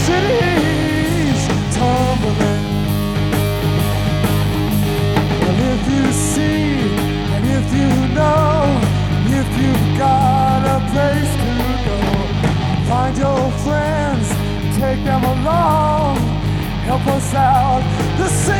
city's tumbling. Well, if you see and if you know, if you've got a place to go, find your friends, take them along, help us out. The